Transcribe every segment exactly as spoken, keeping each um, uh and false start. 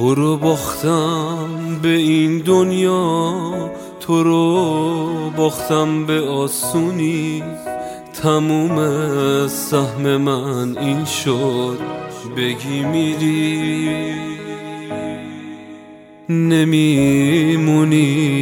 تو رو باختم به این دنیا، تو رو باختم به آسونی. تموم سهم من این شد، بگی میری نمیمونی.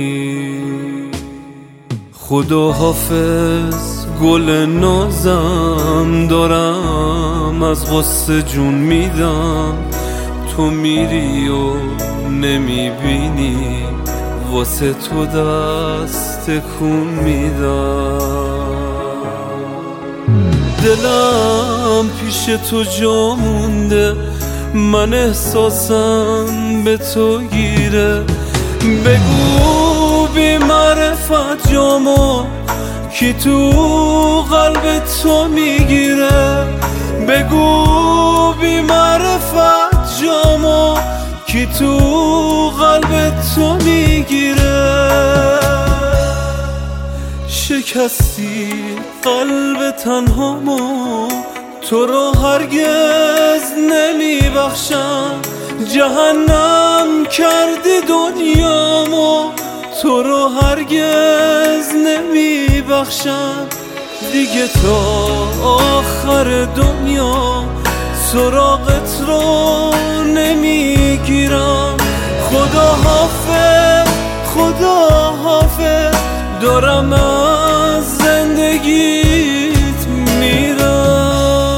خدا حافظ گل نازم، دارم از غصه جون میدم. تو میری و نمیبینی، واسه تو دست کن میدم. دلم پیش تو جا مونده، من احساسم به تو گیره. بگو بی معرفت جامو کی تو قلب تو میگیره. بگو بی معرفت جامو کی تو قلب تو میگیره. شکستی قلب تنهامو، تو رو هرگز نمیبخشم. جهنم کردی دنیامو، تو رو هرگز نمیبخشم. دیگه تا آخر دنیا سراغت رو نمیگیرم. خدا حافظ خدا حافظ، دارم از زندگیت میرم.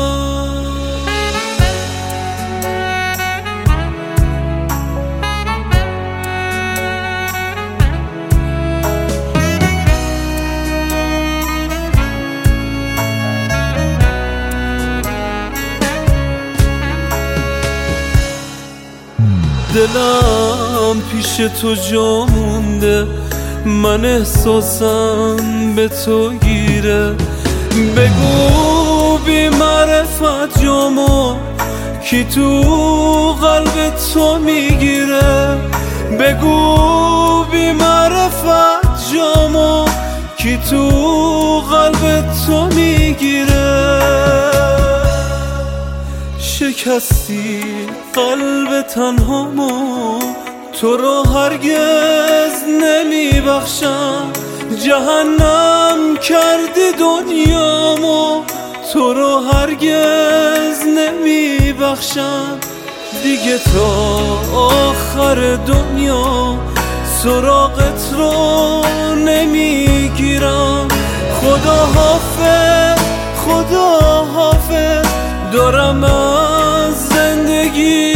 دلم پیش تو جا مونده، من احساسم به تو گیره. بگو بی معرفت جامو کی تو قلب تو میگیره. بگو بی معرفت جامو کی تو قلب تو میگیره. شکستی قلب تنهامو، تو رو هرگز نمیبخشم. جهنم کردی دنیامو، تو رو هرگز نمیبخشم. دیگه تا آخر دنیا سراغت رو نمیگیرم. خدا حافظ خدا حافظ، دارم از زندگی